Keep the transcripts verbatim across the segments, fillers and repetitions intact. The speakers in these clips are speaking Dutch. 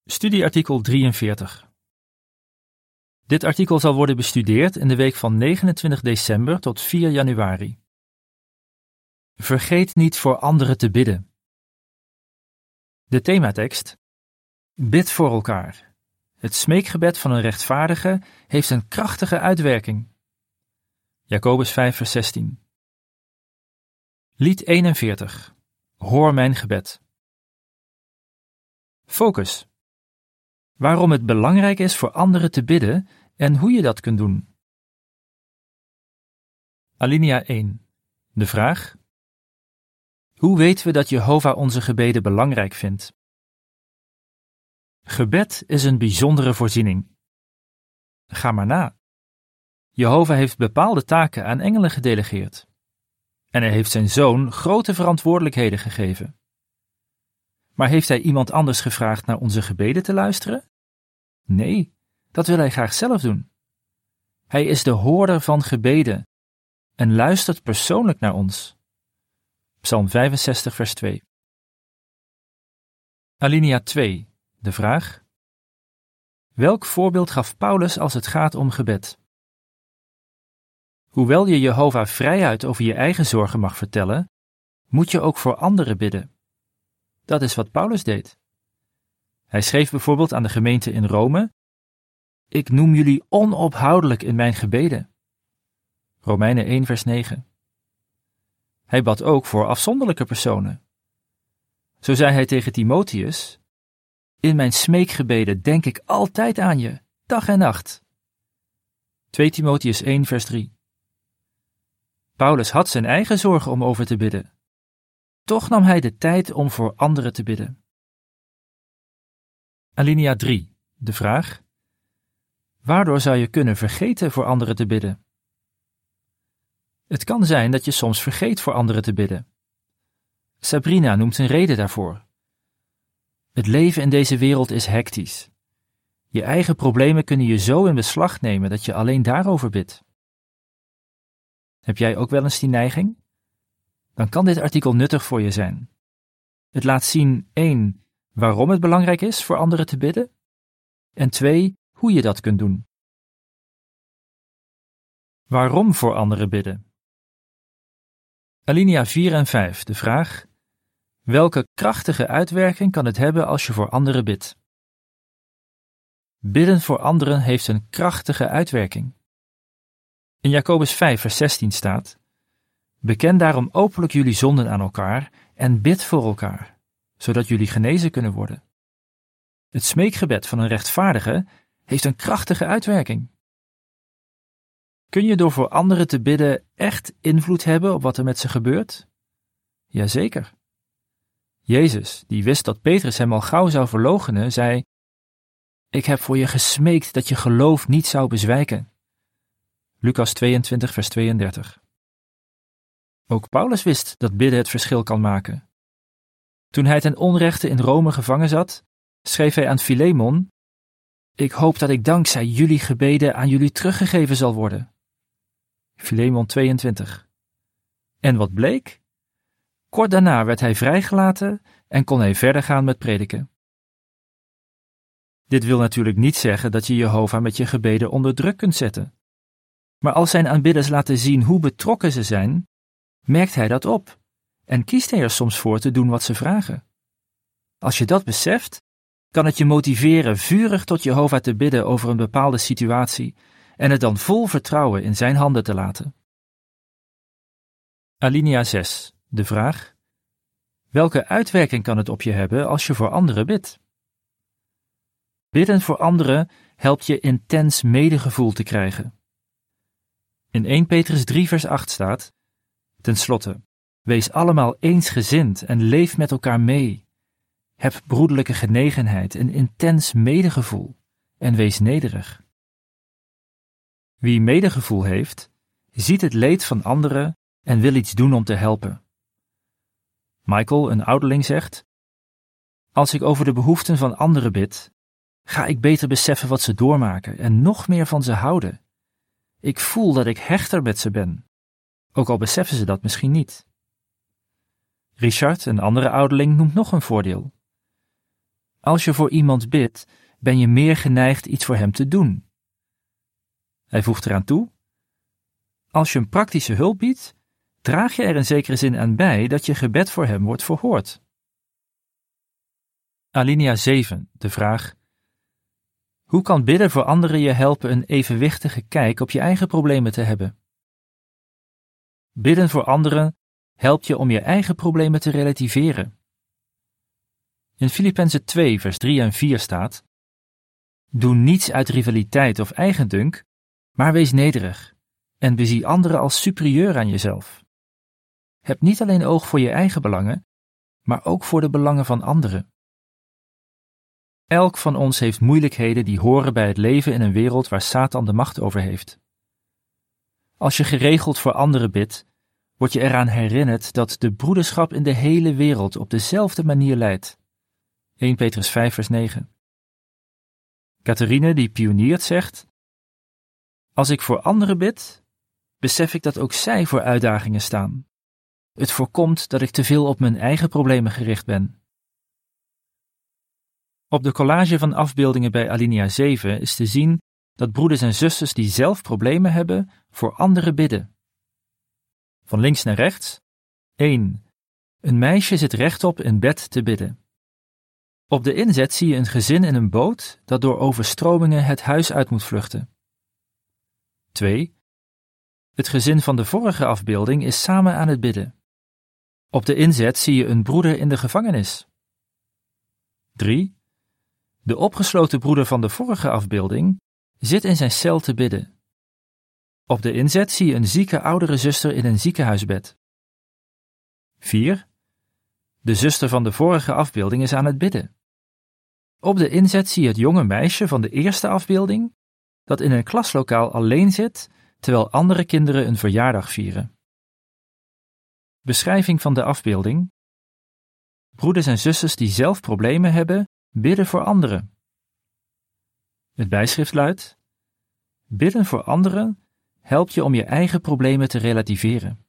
Studieartikel drieënveertig. Dit artikel zal worden bestudeerd in de week van negenentwintig december tot vier januari. Vergeet niet voor anderen te bidden. De thematekst: Bid voor elkaar. Het smeekgebed van een rechtvaardige heeft een krachtige uitwerking. Jacobus vijf vers zestien. Lied eenenveertig. Hoor mijn gebed. Focus. Waarom het belangrijk is voor anderen te bidden en hoe je dat kunt doen. Alinea één. De vraag: hoe weten we dat Jehovah onze gebeden belangrijk vindt? Gebed is een bijzondere voorziening. Ga maar na. Jehovah heeft bepaalde taken aan engelen gedelegeerd. En hij heeft zijn zoon grote verantwoordelijkheden gegeven. Maar heeft hij iemand anders gevraagd naar onze gebeden te luisteren? Nee, dat wil hij graag zelf doen. Hij is de hoorder van gebeden en luistert persoonlijk naar ons. Psalm vijfenzestig vers twee. Alinea twee. De vraag: welk voorbeeld gaf Paulus als het gaat om gebed? Hoewel je Jehovah vrijuit over je eigen zorgen mag vertellen, moet je ook voor anderen bidden. Dat is wat Paulus deed. Hij schreef bijvoorbeeld aan de gemeente in Rome: Ik noem jullie onophoudelijk in mijn gebeden. Romeinen één vers negen. Hij bad ook voor afzonderlijke personen. Zo zei hij tegen Timotheus: In mijn smeekgebeden denk ik altijd aan je, dag en nacht. twee Timotheus één vers drie. Paulus had zijn eigen zorgen om over te bidden. Toch nam hij de tijd om voor anderen te bidden. Alinea drie. De vraag: waardoor zou je kunnen vergeten voor anderen te bidden? Het kan zijn dat je soms vergeet voor anderen te bidden. Sabrina noemt een reden daarvoor. Het leven in deze wereld is hectisch. Je eigen problemen kunnen je zo in beslag nemen dat je alleen daarover bidt. Heb jij ook wel eens die neiging? Dan kan dit artikel nuttig voor je zijn. Het laat zien één. Waarom het belangrijk is voor anderen te bidden, en twee. Hoe je dat kunt doen. Waarom voor anderen bidden? Alinea vier en vijf. De vraag: welke krachtige uitwerking kan het hebben als je voor anderen bidt? Bidden voor anderen heeft een krachtige uitwerking. In Jacobus vijf vers zestien staat: Beken daarom openlijk jullie zonden aan elkaar en bid voor elkaar, zodat jullie genezen kunnen worden. Het smeekgebed van een rechtvaardige heeft een krachtige uitwerking. Kun je door voor anderen te bidden echt invloed hebben op wat er met ze gebeurt? Jazeker. Jezus, die wist dat Petrus hem al gauw zou verloochenen, zei: Ik heb voor je gesmeekt dat je geloof niet zou bezwijken. Lucas tweeëntwintig vers tweeëndertig. Ook Paulus wist dat bidden het verschil kan maken. Toen hij ten onrechte in Rome gevangen zat, schreef hij aan Filemon: Ik hoop dat ik dankzij jullie gebeden aan jullie teruggegeven zal worden. Filemon tweeëntwintig. En wat bleek? Kort daarna werd hij vrijgelaten en kon hij verder gaan met prediken. Dit wil natuurlijk niet zeggen dat je Jehovah met je gebeden onder druk kunt zetten. Maar als zijn aanbidders laten zien hoe betrokken ze zijn, merkt hij dat op en kiest hij er soms voor te doen wat ze vragen. Als je dat beseft, kan het je motiveren vurig tot Jehovah te bidden over een bepaalde situatie en het dan vol vertrouwen in zijn handen te laten. Alinea zes. De vraag: welke uitwerking kan het op je hebben als je voor anderen bidt? Bidden voor anderen helpt je intens medegevoel te krijgen. In eerste Petrus drie vers acht staat: Ten slotte, wees allemaal eensgezind en leef met elkaar mee. Heb broederlijke genegenheid, een intens medegevoel en wees nederig. Wie medegevoel heeft, ziet het leed van anderen en wil iets doen om te helpen. Michael, een ouderling, zegt: Als ik over de behoeften van anderen bid, ga ik beter beseffen wat ze doormaken en nog meer van ze houden. Ik voel dat ik hechter met ze ben, ook al beseffen ze dat misschien niet. Richard, een andere ouderling, noemt nog een voordeel. Als je voor iemand bidt, ben je meer geneigd iets voor hem te doen. Hij voegt eraan toe: als je een praktische hulp biedt, draag je er in zekere zin aan bij dat je gebed voor hem wordt verhoord. Alinea zeven, de vraag: hoe kan bidden voor anderen je helpen een evenwichtige kijk op je eigen problemen te hebben? Bidden voor anderen helpt je om je eigen problemen te relativeren. In Filippenzen twee, vers drie en vier staat: doe niets uit rivaliteit of eigendunk, maar wees nederig en bezie anderen als superieur aan jezelf. Heb niet alleen oog voor je eigen belangen, maar ook voor de belangen van anderen. Elk van ons heeft moeilijkheden die horen bij het leven in een wereld waar Satan de macht over heeft. Als je geregeld voor anderen bidt, word je eraan herinnerd dat de broederschap in de hele wereld op dezelfde manier leidt. Eerste Petrus vijf, vers negen. Catherine, die pioniert, zegt: als ik voor anderen bid, besef ik dat ook zij voor uitdagingen staan. Het voorkomt dat ik te veel op mijn eigen problemen gericht ben. Op de collage van afbeeldingen bij Alinea zeven is te zien dat broeders en zusters die zelf problemen hebben, voor anderen bidden. Van links naar rechts. één. Een meisje zit rechtop in bed te bidden. Op de inzet zie je een gezin in een boot dat door overstromingen het huis uit moet vluchten. twee. Het gezin van de vorige afbeelding is samen aan het bidden. Op de inzet zie je een broeder in de gevangenis. drie. De opgesloten broeder van de vorige afbeelding zit in zijn cel te bidden. Op de inzet zie je een zieke oudere zuster in een ziekenhuisbed. vier. De zuster van de vorige afbeelding is aan het bidden. Op de inzet zie je het jonge meisje van de eerste afbeelding dat in een klaslokaal alleen zit terwijl andere kinderen een verjaardag vieren. Beschrijving van de afbeelding: broeders en zusters die zelf problemen hebben, bidden voor anderen. Het bijschrift luidt: bidden voor anderen helpt je om je eigen problemen te relativeren.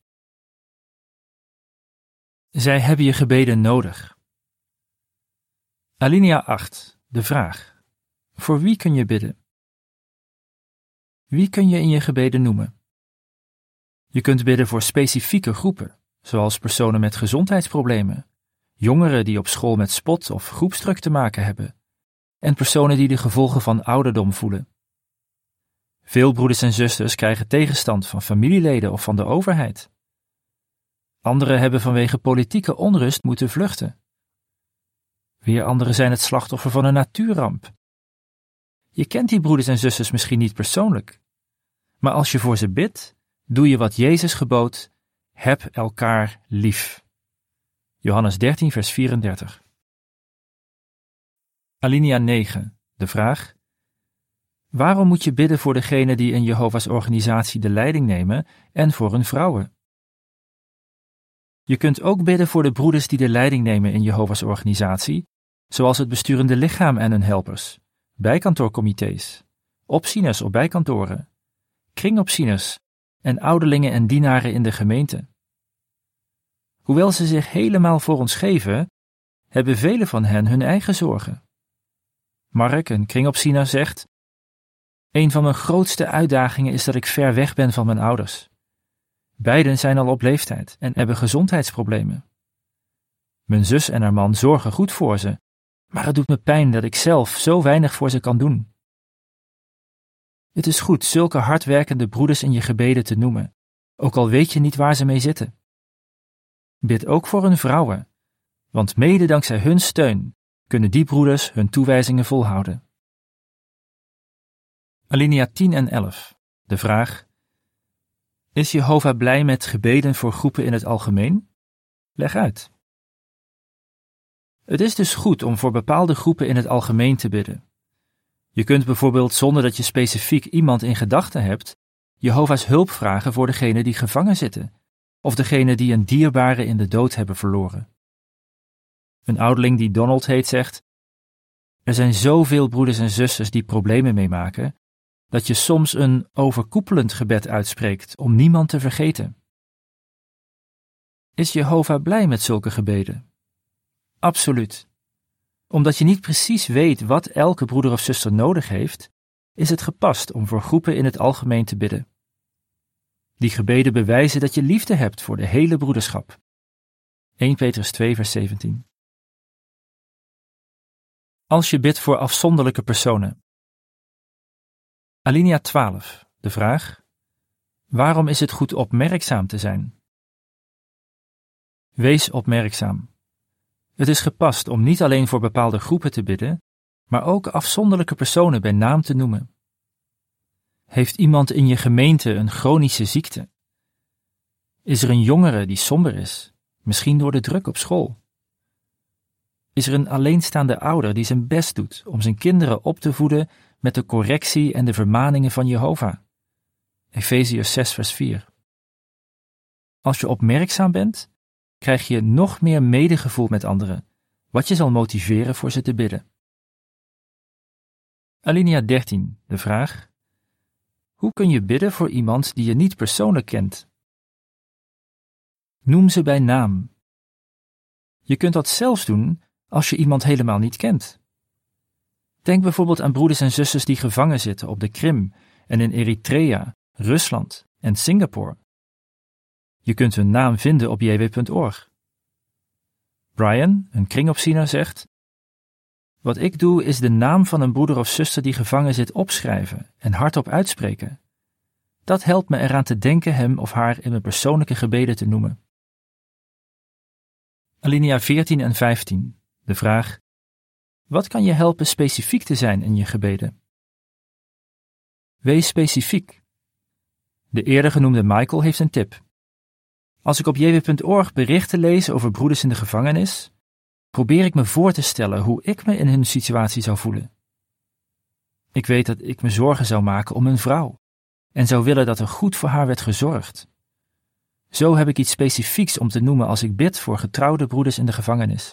Zij hebben je gebeden nodig. Alinea acht, de vraag: voor wie kun je bidden? Wie kun je in je gebeden noemen? Je kunt bidden voor specifieke groepen, zoals personen met gezondheidsproblemen, jongeren die op school met spot of groepsdruk te maken hebben, en personen die de gevolgen van ouderdom voelen. Veel broeders en zusters krijgen tegenstand van familieleden of van de overheid. Anderen hebben vanwege politieke onrust moeten vluchten. Weer anderen zijn het slachtoffer van een natuurramp. Je kent die broeders en zusters misschien niet persoonlijk, maar als je voor ze bidt, doe je wat Jezus gebood: heb elkaar lief. Johannes dertien, vers vierendertig. Alinea negen, de vraag: waarom moet je bidden voor degenen die in Jehovah's organisatie de leiding nemen en voor hun vrouwen? Je kunt ook bidden voor de broeders die de leiding nemen in Jehovah's organisatie, zoals het besturende lichaam en hun helpers, bijkantoorcomité's, opzieners op bijkantoren, kringopzieners en ouderlingen en dienaren in de gemeente. Hoewel ze zich helemaal voor ons geven, hebben velen van hen hun eigen zorgen. Mark, een kringopziener, zegt: een van mijn grootste uitdagingen is dat ik ver weg ben van mijn ouders. Beiden zijn al op leeftijd en hebben gezondheidsproblemen. Mijn zus en haar man zorgen goed voor ze, maar het doet me pijn dat ik zelf zo weinig voor ze kan doen. Het is goed zulke hardwerkende broeders in je gebeden te noemen, ook al weet je niet waar ze mee zitten. Bid ook voor hun vrouwen, want mede dankzij hun steun kunnen die broeders hun toewijzingen volhouden. Alinea tien en elf, de vraag: is Jehovah blij met gebeden voor groepen in het algemeen? Leg uit. Het is dus goed om voor bepaalde groepen in het algemeen te bidden. Je kunt bijvoorbeeld, zonder dat je specifiek iemand in gedachten hebt, Jehovah's hulp vragen voor degenen die gevangen zitten, of degenen die een dierbare in de dood hebben verloren. Een ouderling die Donald heet zegt: er zijn zoveel broeders en zusters die problemen meemaken, dat je soms een overkoepelend gebed uitspreekt om niemand te vergeten. Is Jehovah blij met zulke gebeden? Absoluut. Omdat je niet precies weet wat elke broeder of zuster nodig heeft, is het gepast om voor groepen in het algemeen te bidden. Die gebeden bewijzen dat je liefde hebt voor de hele broederschap. Eerste Petrus twee vers zeventien. Als je bidt voor afzonderlijke personen. Alinea twaalf, de vraag: waarom is het goed opmerkzaam te zijn? Wees opmerkzaam. Het is gepast om niet alleen voor bepaalde groepen te bidden, maar ook afzonderlijke personen bij naam te noemen. Heeft iemand in je gemeente een chronische ziekte? Is er een jongere die somber is, misschien door de druk op school? Is er een alleenstaande ouder die zijn best doet om zijn kinderen op te voeden met de correctie en de vermaningen van Jehovah? Efeziërs zes vers vier. Als je opmerkzaam bent, krijg je nog meer medegevoel met anderen, wat je zal motiveren voor ze te bidden. Alinea dertien, de vraag: hoe kun je bidden voor iemand die je niet persoonlijk kent? Noem ze bij naam. Je kunt dat zelfs doen als je iemand helemaal niet kent. Denk bijvoorbeeld aan broeders en zusters die gevangen zitten op de Krim en in Eritrea, Rusland en Singapore. Je kunt hun naam vinden op j w punt org. Brian, een kringopziener, zegt: wat ik doe is de naam van een broeder of zuster die gevangen zit opschrijven en hardop uitspreken. Dat helpt me eraan te denken hem of haar in mijn persoonlijke gebeden te noemen. Alinea veertien en vijftien, de vraag: wat kan je helpen specifiek te zijn in je gebeden? Wees specifiek. De eerder genoemde Michael heeft een tip. Als ik op j w punt org berichten lees over broeders in de gevangenis, probeer ik me voor te stellen hoe ik me in hun situatie zou voelen. Ik weet dat ik me zorgen zou maken om een vrouw en zou willen dat er goed voor haar werd gezorgd. Zo heb ik iets specifieks om te noemen als ik bid voor getrouwde broeders in de gevangenis.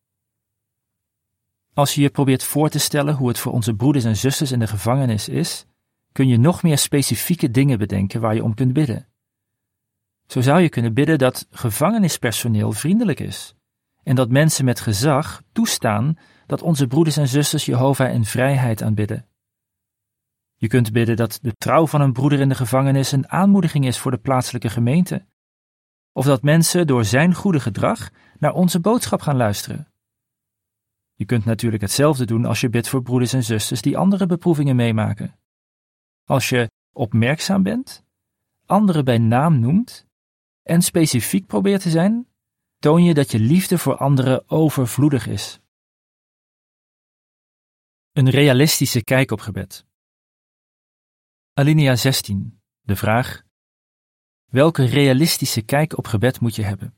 Als je je probeert voor te stellen hoe het voor onze broeders en zusters in de gevangenis is, kun je nog meer specifieke dingen bedenken waar je om kunt bidden. Zo zou je kunnen bidden dat gevangenispersoneel vriendelijk is en dat mensen met gezag toestaan dat onze broeders en zusters Jehovah in vrijheid aanbidden. Je kunt bidden dat de trouw van een broeder in de gevangenis een aanmoediging is voor de plaatselijke gemeente, of dat mensen door zijn goede gedrag naar onze boodschap gaan luisteren. Je kunt natuurlijk hetzelfde doen als je bidt voor broeders en zusters die andere beproevingen meemaken. Als je opmerkzaam bent, anderen bij naam noemt en specifiek probeert te zijn, toon je dat je liefde voor anderen overvloedig is. Een realistische kijk op gebed. Alinea zestien, de vraag: welke realistische kijk op gebed moet je hebben?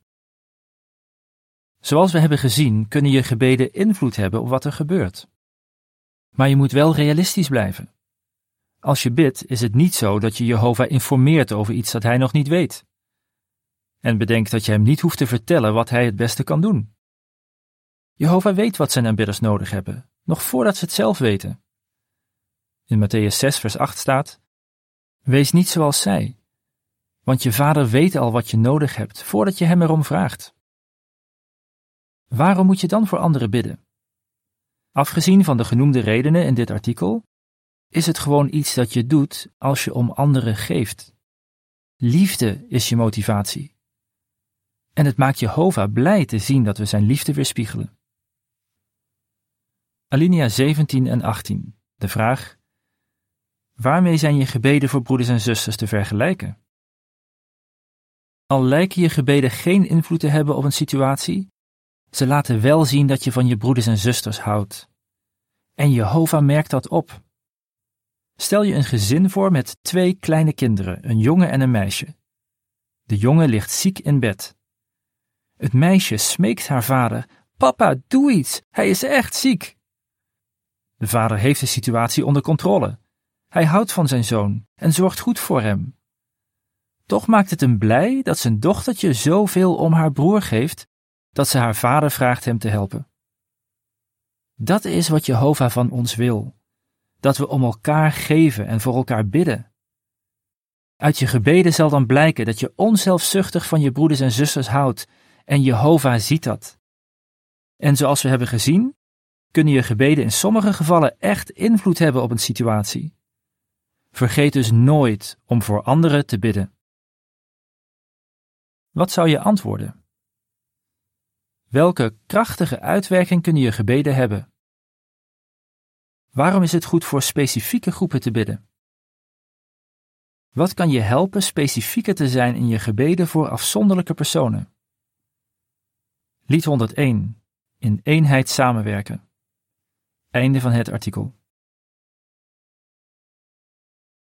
Zoals we hebben gezien, kunnen je gebeden invloed hebben op wat er gebeurt. Maar je moet wel realistisch blijven. Als je bidt, is het niet zo dat je Jehovah informeert over iets dat hij nog niet weet. En bedenk dat je hem niet hoeft te vertellen wat hij het beste kan doen. Jehovah weet wat zijn aanbidders nodig hebben, nog voordat ze het zelf weten. In Mattheüs zes vers acht staat: wees niet zoals zij, want je vader weet al wat je nodig hebt voordat je hem erom vraagt. Waarom moet je dan voor anderen bidden? Afgezien van de genoemde redenen in dit artikel, is het gewoon iets dat je doet als je om anderen geeft. Liefde is je motivatie. En het maakt Jehovah blij te zien dat we zijn liefde weerspiegelen. Alinea zeventien en achttien, de vraag: waarmee zijn je gebeden voor broeders en zusters te vergelijken? Al lijken je gebeden geen invloed te hebben op een situatie, ze laten wel zien dat je van je broeders en zusters houdt. En Jehovah merkt dat op. Stel je een gezin voor met twee kleine kinderen, een jongen en een meisje. De jongen ligt ziek in bed. Het meisje smeekt haar vader: papa, doe iets, hij is echt ziek. De vader heeft de situatie onder controle. Hij houdt van zijn zoon en zorgt goed voor hem. Toch maakt het hem blij dat zijn dochtertje zoveel om haar broer geeft, dat ze haar vader vraagt hem te helpen. Dat is wat Jehovah van ons wil, dat we om elkaar geven en voor elkaar bidden. Uit je gebeden zal dan blijken dat je onzelfzuchtig van je broeders en zusters houdt en Jehovah ziet dat. En zoals we hebben gezien, kunnen je gebeden in sommige gevallen echt invloed hebben op een situatie. Vergeet dus nooit om voor anderen te bidden. Wat zou je antwoorden? Welke krachtige uitwerking kunnen je gebeden hebben? Waarom is het goed voor specifieke groepen te bidden? Wat kan je helpen specifieker te zijn in je gebeden voor afzonderlijke personen? Lied honderdéén. In eenheid samenwerken. Einde van het artikel.